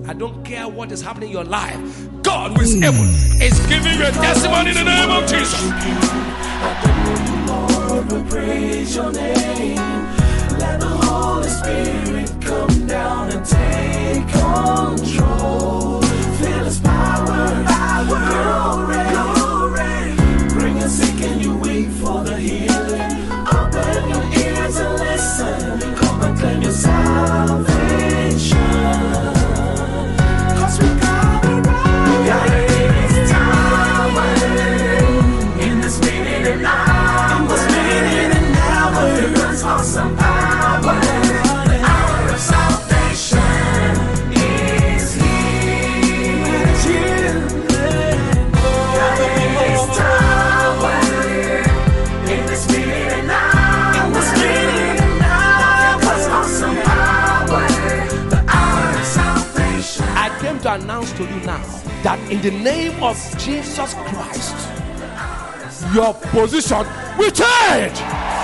I don't care what is happening in your life. God who is able is giving you a testimony in the name of Jesus. Lord, we praise your name. Let the Holy Spirit come down and take control. Feel his power, glory. Bring us sick and you wait for the healing. Open your ears and listen. Come and claim your salvation. Cause we got it in this tower. In this minute and hour. In this minute and hour. God's awesome power. The hour of salvation is here. Gather in this tower. In this minute and hour. In this minute and hour. God's awesome power. The hour of salvation. I came to announce to you now that in the name of Jesus Christ, your position will change.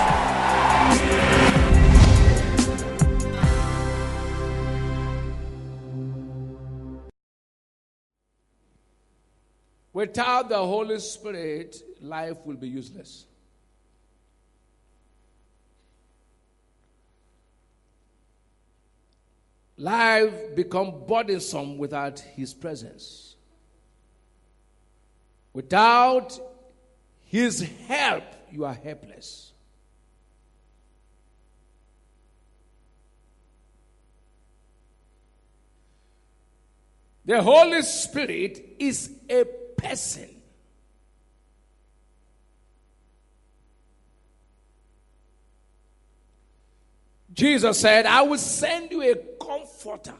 Without the Holy Spirit, life will be useless. Life becomes burdensome without his presence. Without his help, you are helpless. The Holy Spirit is a person. Jesus said, I will send you a comforter.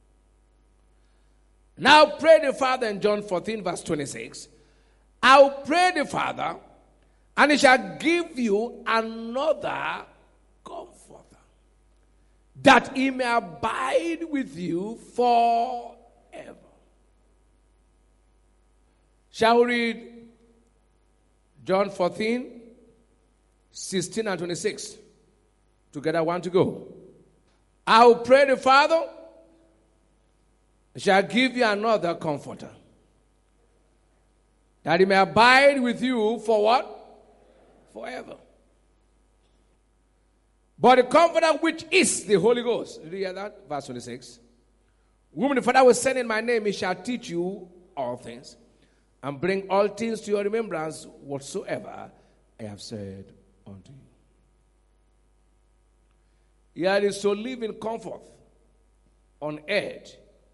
Now pray the Father in John 14 verse 26. I will pray the Father, and he shall give you another comforter, that he may abide with you forever. Shall we read John 14, 16 and 26? Together, one to go. I will pray the Father, shall give you another comforter, that he may abide with you for what? Forever. But the comforter which is the Holy Ghost. Did you hear that? Verse 26. Whom the Father will send in my name, he shall teach you all things, and bring all things to your remembrance whatsoever I have said unto you. Here is to live in comfort on earth.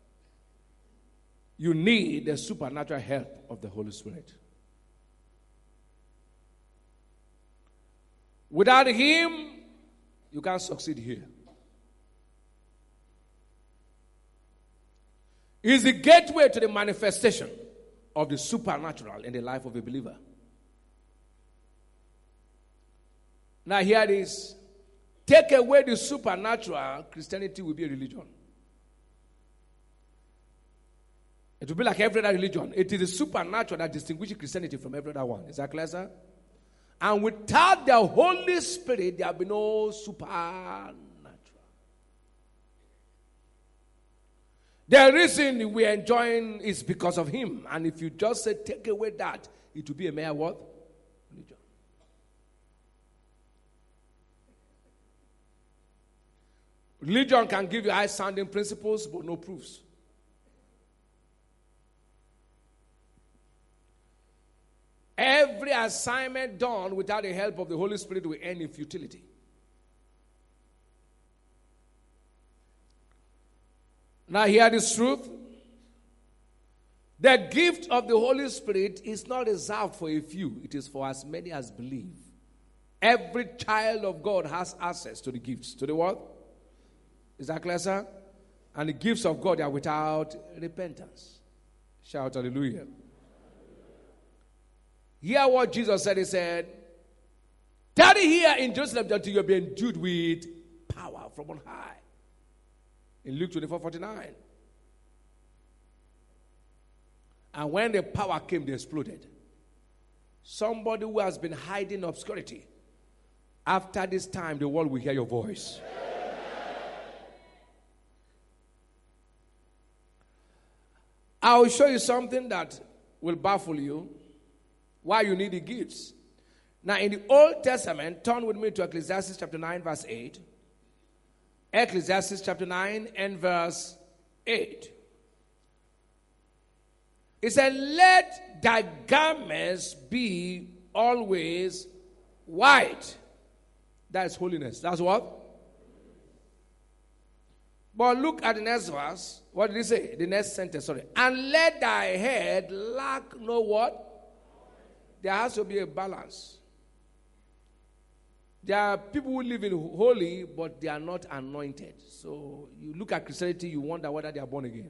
You need the supernatural help of the Holy Spirit. Without him, you can't succeed here. He is the gateway to the manifestation of the supernatural in the life of a believer. Now here it is. Take away the supernatural, Christianity will be a religion. It will be like every other religion. It is the supernatural that distinguishes Christianity from every other one. Is that clear, sir? And without the Holy Spirit, there will be no supernatural. The reason we are enjoying is because of him. And if you just say, take away that, it will be a mere what? Religion. Religion can give you high-sounding principles, but no proofs. Every assignment done without the help of the Holy Spirit will end in futility. Now hear this truth. The gift of the Holy Spirit is not reserved for a few. It is for as many as believe. Every child of God has access to the gifts. To the what? Is that clear, sir? And the gifts of God are without repentance. Shout hallelujah. Hear what Jesus said. He said, tarry here in Jerusalem until you be endued with power from on high. In Luke 24:49. And when the power came, they exploded. Somebody who has been hiding in obscurity, after this time, the world will hear your voice. I will show you something that will baffle you. Why you need the gifts. Now, in the Old Testament, turn with me to Ecclesiastes chapter 9, verse 8. Ecclesiastes chapter 9 and verse 8. It said, let thy garments be always white. That's holiness. That's what? But look at the next verse. What did he say? The next sentence, sorry. And let thy head lack no what? There has to be a balance. There are people who live in holy, but they are not anointed. So you look at Christianity, you wonder whether they are born again.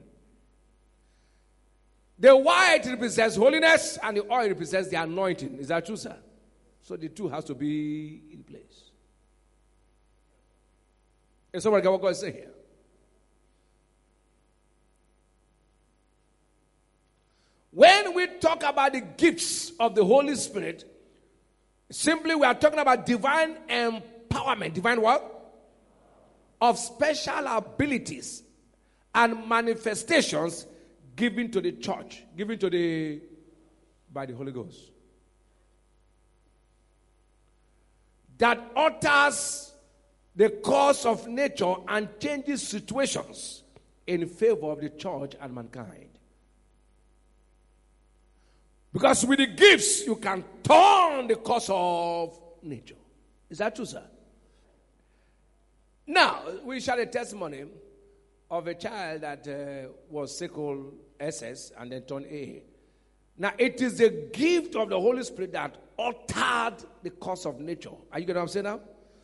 The white represents holiness, and the oil represents the anointing. Is that true, sir? So the two has to be in place. Is somebody get what God is saying here? When we talk about the gifts of the Holy Spirit, simply we are talking about divine empowerment. Divine what? Of special abilities and manifestations given to the church, given to by the Holy Ghost. That alters the course of nature and changes situations in favor of the church and mankind. Because with the gifts, you can turn the course of nature. Is that true, sir? Now, we share a testimony of a child that was sickle SS and then turned AA. Now, it is the gift of the Holy Spirit that altered the course of nature. Are you getting what I'm saying now?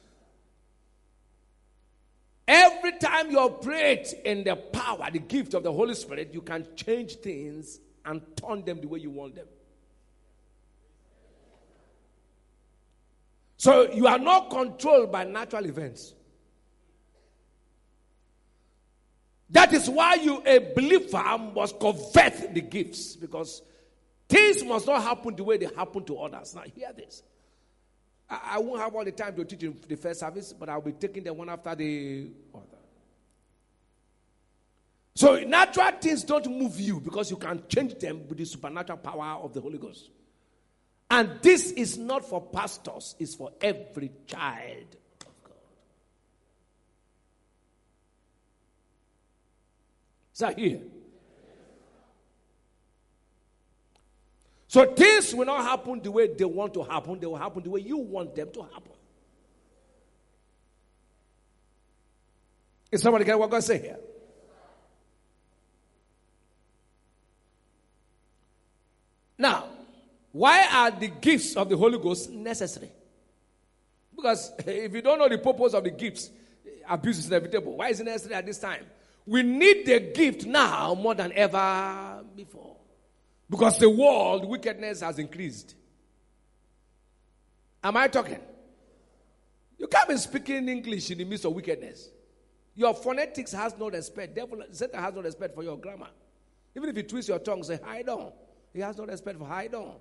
Every time you operate in the power, the gift of the Holy Spirit, you can change things and turn them the way you want them. So you are not controlled by natural events. That is why you, a believer, must covet the gifts, because things must not happen the way they happen to others. Now hear this. I won't have all the time to teach in the first service, but I'll be taking them one after the other. So natural things don't move you because you can change them with the supernatural power of the Holy Ghost. And this is not for pastors, it's for every child of God. Is that here? So things will not happen the way they want to happen. They will happen the way you want them to happen. Is somebody getting what God say here? Now, why are the gifts of the Holy Ghost necessary? Because if you don't know the purpose of the gifts, abuse is inevitable. Why is it necessary at this time? We need the gift now more than ever before. Because the world, wickedness has increased. Am I talking? You can't be speaking English in the midst of wickedness. Your phonetics has no respect. Satan has no respect for your grammar. Even if you twist your tongue, say, hide on. He has no respect for hide on.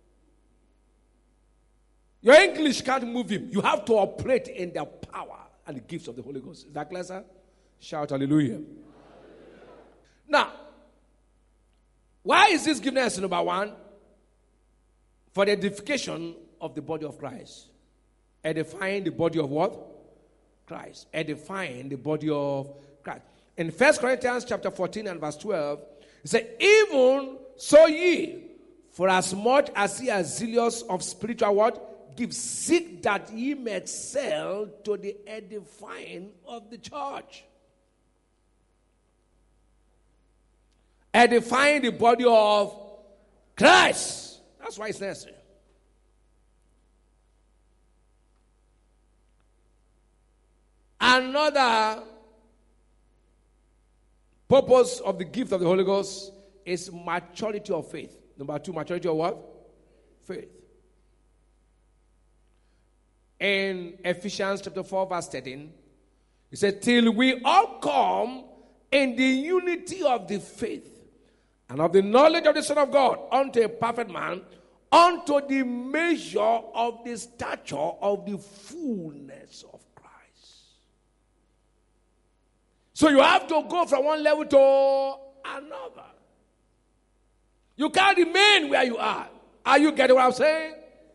Your English can't move him. You have to operate in the power and the gifts of the Holy Ghost. Is that clear, sir? Shout hallelujah. Hallelujah. Now, why is this given us? Number one, for the edification of the body of Christ. Edifying the body of what? Christ. Edifying the body of Christ. In 1 Corinthians chapter 14 and verse 12, it says, even so ye, for as much as ye are zealous of spiritual what? Give, seek that ye may excel to the edifying of the church. Edifying the body of Christ. That's why it's necessary. Another purpose of the gift of the Holy Ghost is maturity of faith. Number two, maturity of what? Faith. In Ephesians chapter 4 verse 13, it said, till we all come in the unity of the faith and of the knowledge of the Son of God, unto a perfect man, unto the measure of the stature of the fullness of Christ. So you have to go from one level to another. You can't remain where you are. Are you getting what I'm saying?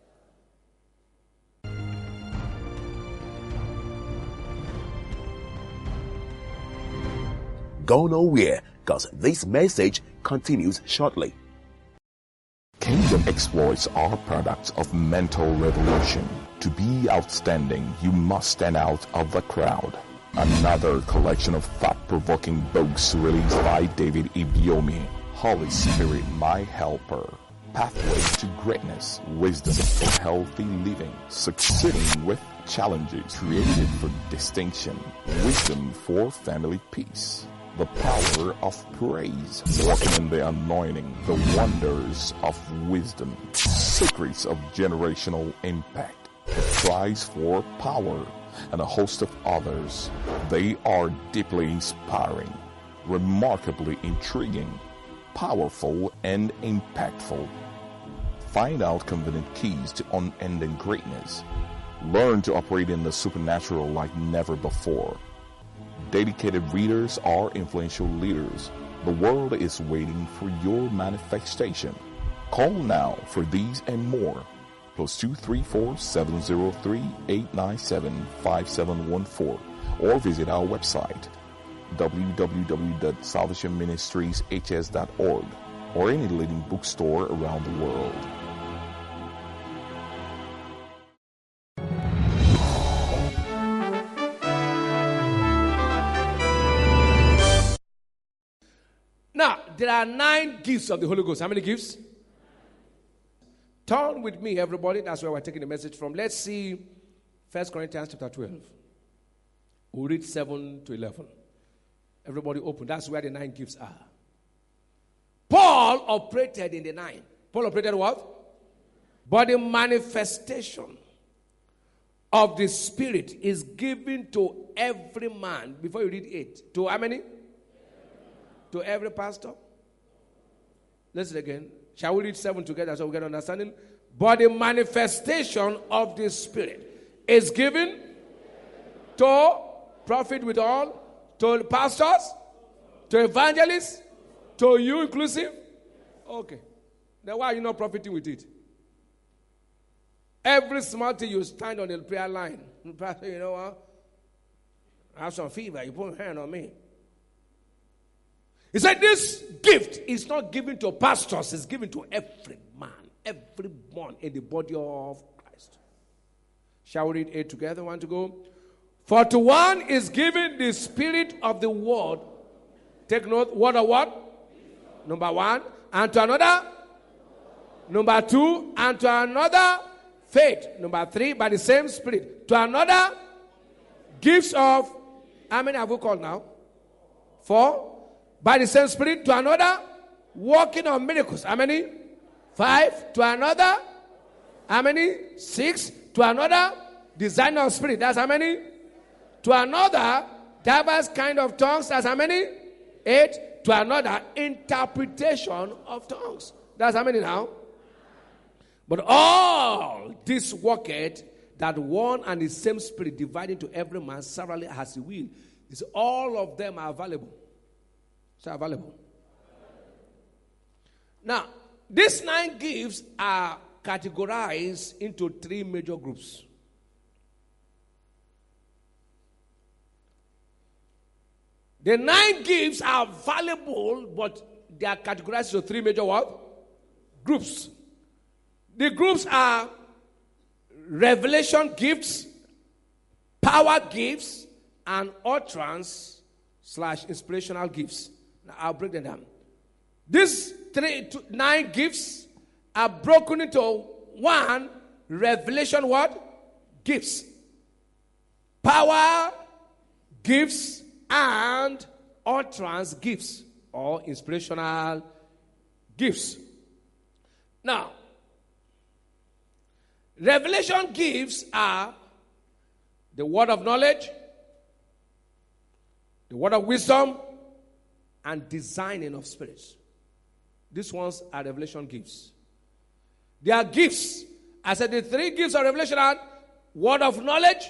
Go nowhere, because this message continues shortly. Kingdom exploits are products of mental revolution. To be outstanding, you must stand out of the crowd. Another collection of thought-provoking books released by David Ibiyeomie. Holy Spirit, my helper. Pathway to greatness, wisdom for healthy living, succeeding with challenges, created for distinction, wisdom for family peace. The power of praise, walking in the anointing, the wonders of wisdom, secrets of generational impact, the prize for power, and a host of others. They are deeply inspiring, remarkably intriguing, powerful, and impactful. Find out convenient keys to unending greatness. Learn to operate in the supernatural like never before. Dedicated readers are influential leaders. The world is waiting for your manifestation. Call now for these and more. +234 703 897 5714 or visit our website www.salvationministrieshs.org or any leading bookstore around the world. Now, there are 9 gifts of the Holy Ghost. How many gifts? Turn with me, everybody. That's where we're taking the message from. Let's see 1 Corinthians chapter 12. We'll read 7 to 11. Everybody open. That's where the 9 gifts are. Paul operated in the 9. Paul operated what? But the manifestation of the Spirit is given to every man. Before you read 8. To how many? To every pastor. Listen again. Shall we read 7 together so we get understanding? But the manifestation of the Spirit is given to prophet with all, to pastors, to evangelists, to you inclusive. Okay. Then why are you not profiting with it? Every small thing you stand on the prayer line. Pastor, you know what? I have some fever. You put your hand on me. He said this gift is not given to pastors, it's given to every man, everyone in the body of Christ. Shall we read 8 together? 1 to go. For to one is given the Spirit of the word. Take note, word of what? Number 1. And to another? Number 2. And to another? Faith. Number 3. By the same Spirit. To another? Gifts of, how many have we called now? 4. By the same Spirit. To another? Working on miracles. How many? 5. To another? How many? 6. To another? Design of spirit. That's how many? To another? Diverse kind of tongues. That's how many? 8. To another? Interpretation of tongues. That's how many now? But all this worketh that one and the same Spirit dividing to every man severally as he will. Is all of them are available. So available. Now, these 9 gifts are categorized into 3 major groups. The 9 gifts are valuable, but they are categorized into 3 major what? Groups. The groups are revelation gifts, power gifts, and utterance/inspirational gifts. Now, I'll break them down. These 9 gifts are broken into 1, revelation what? Gifts. Power gifts and utterance gifts or inspirational gifts. Now, revelation gifts are the word of knowledge, the word of wisdom, and discerning of spirits. These ones are revelation gifts. They are gifts. I said the 3 gifts of revelation are word of knowledge,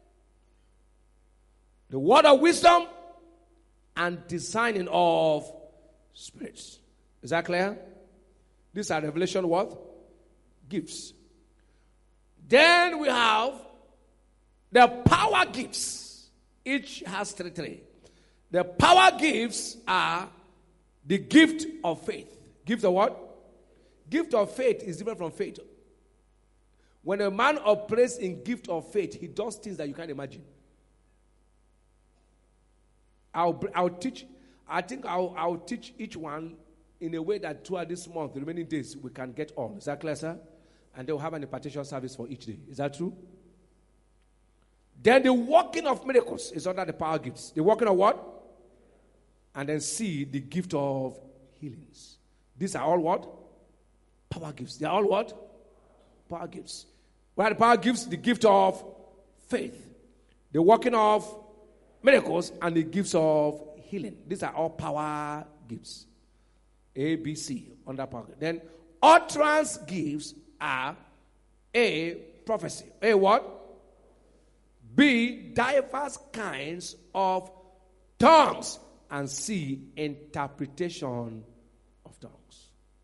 the word of wisdom, and discerning of spirits. Is that clear? These are revelation what? Gifts. Then we have the power gifts. Each has three. The power gifts are the gift of faith. Gift of what? Gift of faith is different from faith. When a man operates in gift of faith, he does things that you can't imagine. I'll teach. I think I'll teach each one in a way that throughout this month, the remaining days, we can get all. Is that clear, sir? And they'll have an impartation service for each day. Is that true? Then the working of miracles is under the power gifts. The working of what? And then C, the gift of healings. These are all what? Power gifts. They are all what? Power gifts. What are the power gifts? The gift of faith. The working of miracles and the gifts of healing. These are all power gifts. A, B, C, under power. Then utterance gifts are A, prophecy. A, what? B, diverse kinds of tongues. And C, interpretation of tongues.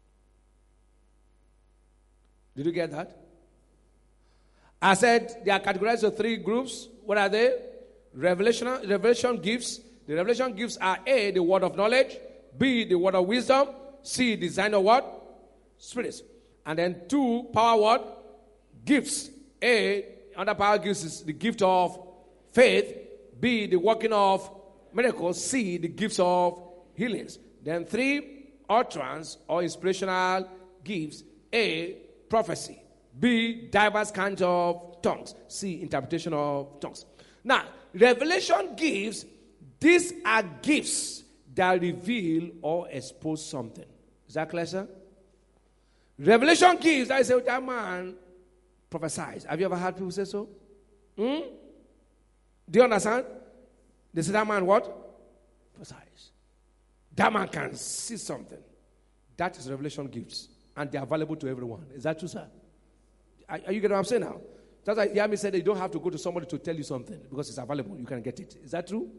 Did you get that? I said they are categorized into three groups. What are they? Revelation gifts. The revelation gifts are A, the word of knowledge. B, the word of wisdom. C, design of what? Spirits. And then 2, power what? Gifts. A, under power gifts is the gift of faith. B, the working of miracles. C, the gifts of healings. Then 3, utterance or inspirational gifts. A, prophecy. B, diverse kinds of tongues. C, interpretation of tongues. Now, revelation gifts, these are gifts that reveal or expose something. Is that clear, sir? Revelation gifts, I say, that man prophesies. Have you ever heard people say so? Do you understand? They say that man what? Prophesies. That man can see something. That is revelation gifts. And they are available to everyone. Is that true, sir? Are you getting what I'm saying now? That's why Yami said that you don't have to go to somebody to tell you something because it's available. You can get it. Is that true?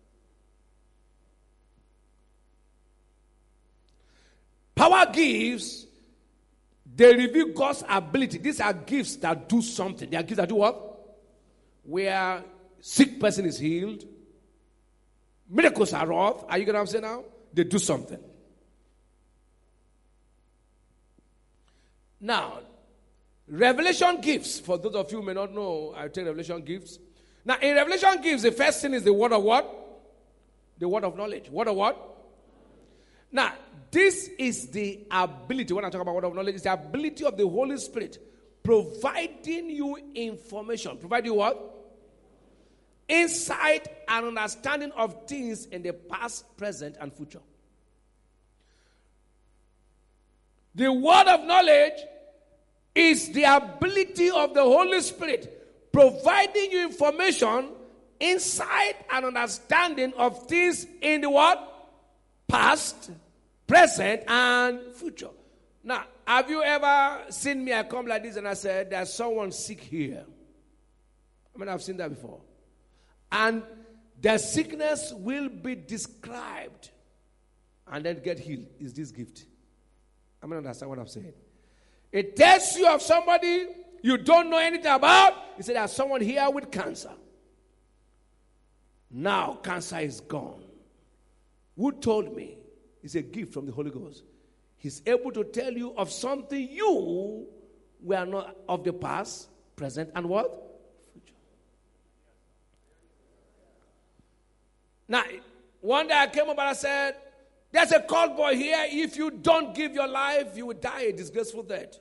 Power gifts, they reveal God's ability. These are gifts that do something. They are gifts that do what? Where sick person is healed. Miracles are wrought. Are you getting what I'm saying now? They do something. Now, revelation gifts, for those of you who may not know, I take revelation gifts. Now, in revelation gifts, the first thing is the word of what? The word of knowledge. Word of what? Now, this is the ability, when I talk about word of knowledge, it's the ability of the Holy Spirit providing you information. Provide you what? Insight and understanding of things in the past, present, and future. The word of knowledge is the ability of the Holy Spirit providing you information, insight, and understanding of things in the what? Past, present, and future. Now, have you ever seen me? I come like this and I said, there's someone sick here. I mean, I've seen that before. And their sickness will be described and then get healed. Is this gift? I mean, understand what I'm saying. It tells you of somebody you don't know anything about. It said there's someone here with cancer. Now cancer is gone. Who told me? It's a gift from the Holy Ghost. He's able to tell you of something you were not of the past, present, and what? Future. Now, one day I came up and I said, there's a call boy here. If you don't give your life, you will die a disgraceful death.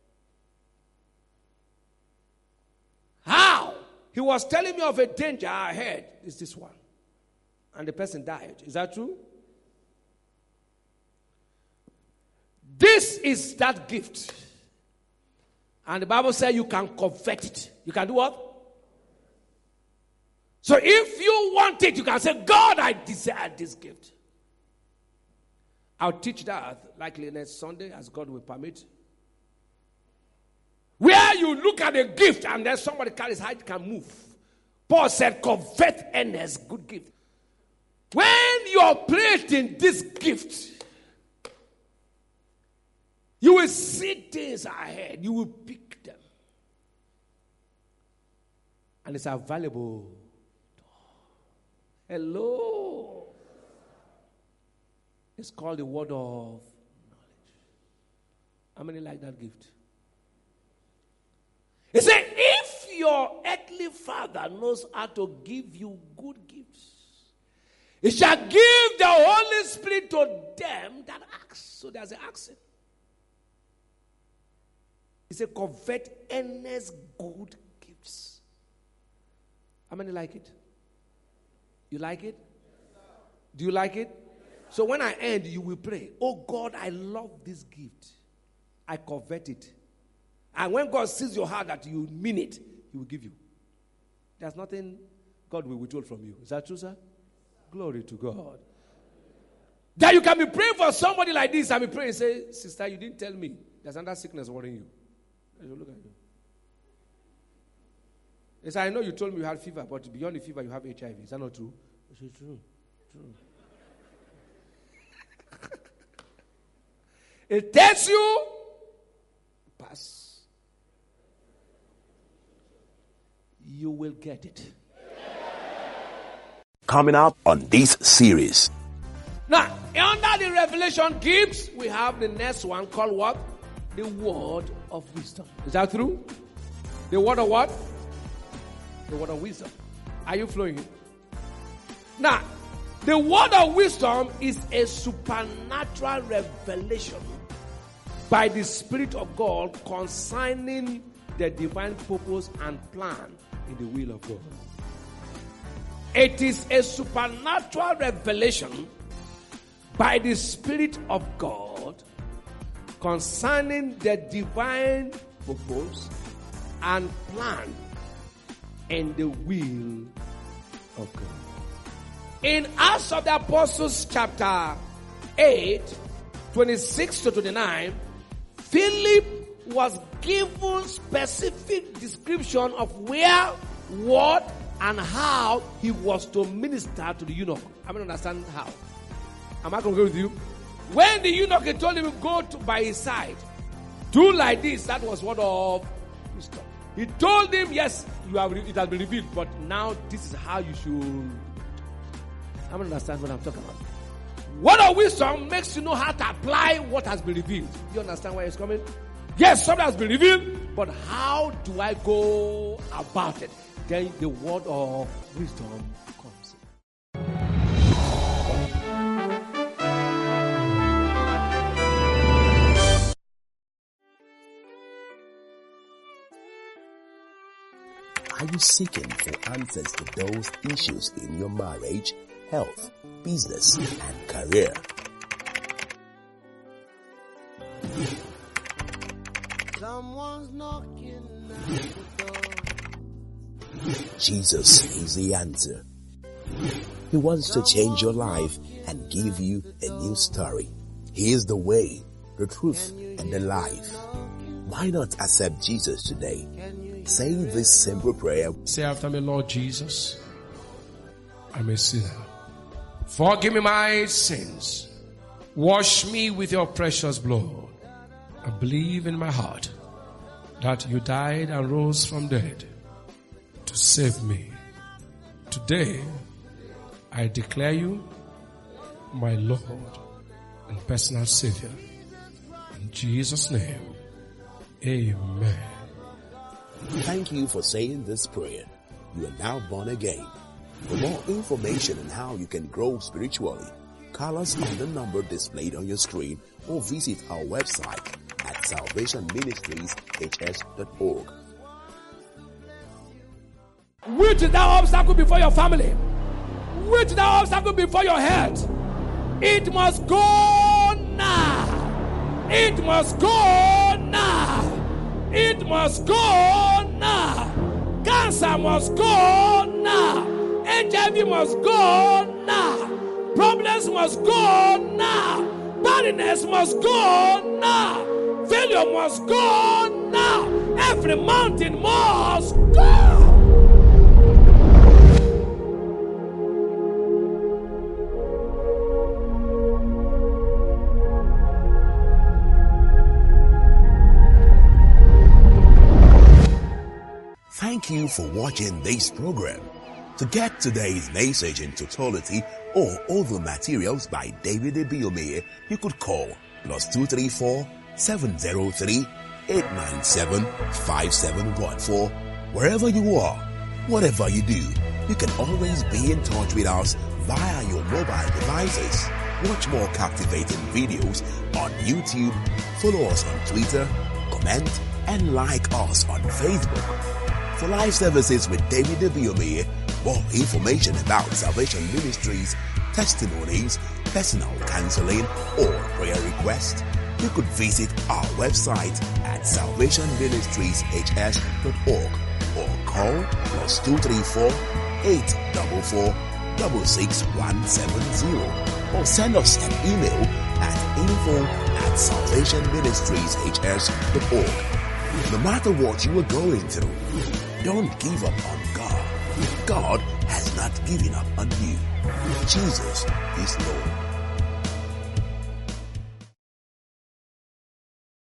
How? He was telling me of a danger ahead. Is this one? And the person died. Is that true? This is that gift. And the Bible says you can covet it. You can do what? So if you want it, you can say, God, I desire this gift. I'll teach that likely next Sunday as God will permit. Where you look at a gift and then somebody carries height can move. Paul said, covet earnest, good gift. When you operate in this gift, You will see things ahead. You will pick them. And it's available. Hello. It's called the word of knowledge. How many like that gift? He said, if your earthly father knows how to give you good gifts, he shall give the Holy Spirit to them that ask. So there's an asking. He said, covet earnest good gifts. How many like it? You like it? Do you like it? So when I end, you will pray, oh God, I love this gift. I covet it. And when God sees your heart that you mean it, He will give you. There's nothing God will withhold from you. Is that true, sir? Glory to God. That you can be praying for somebody like this and be praying and say, sister, you didn't tell me. There's another sickness worrying you. I should look at you. He said, I know you told me you had fever, but beyond the fever, you have HIV. Is that not true? I said, true. It tells you, pass. You will get it. Coming up on this series. Now, under the revelation gifts, we have the next one called what? The word of wisdom. Is that true? The word of what? The word of wisdom. Are you flowing? Now, the word of wisdom is a supernatural revelation by the Spirit of God concerning the divine purpose and plan in the will of God. It is a supernatural revelation by the Spirit of God concerning the divine purpose and plan in the will of God. In Acts of the Apostles chapter 8, 26 to 29, Philip was given specific description of where, what, and how he was to minister to the eunuch. I don't understand how. Am I going to go with you? When the eunuch told him to go by his side, do like this, that was word of wisdom. He told him, yes, it has been revealed, but now this is how you should. I don't understand what I'm talking about. Word of wisdom makes you know how to apply what has been revealed. You understand where it's coming? Yes, something has been revealed, but how do I go about it? Then the word of wisdom comes in. Are you seeking for answers to those issues in your marriage, health, business, and career? Someone's knocking at the door. Jesus is the answer. He wants to change your life and give you a new story. He is the way, the truth, and the life. Why not accept Jesus today? Say this simple prayer. Say after me, Lord Jesus, I'm a sinner. Forgive me my sins. Wash me with your precious blood. I believe in my heart that you died and rose from dead to save me. Today, I declare you my Lord and personal Savior. In Jesus' name, amen. Thank you for saying this prayer. You are now born again. For more information on how you can grow spiritually, call us on the number displayed on your screen or visit our website at salvationministrieshs.org. Which is that obstacle before your family? Which is that obstacle before your health? It must go now. It must go now. It must go now. Cancer must go now. HIV must go now. Problems must go now. Barrenness must go now. Failure must go now. Every mountain must go. you for watching this program. To get today's message in totality or other materials by David Ibiyeomie, you could call +234 703 897 5714. Wherever you are, whatever you do, you can always be in touch with us via your mobile devices. Watch more captivating videos on YouTube, follow us on Twitter, comment and like us on Facebook. For live services with David Ibiyeomie, more information about Salvation Ministries, testimonies, personal counseling or prayer requests, you could visit our website at salvationministrieshs.org or call +234 844 66170 or send us an email at info@salvationministrieshs.org. No matter what you are going through, don't give up on God. God has not given up on you. Jesus is Lord.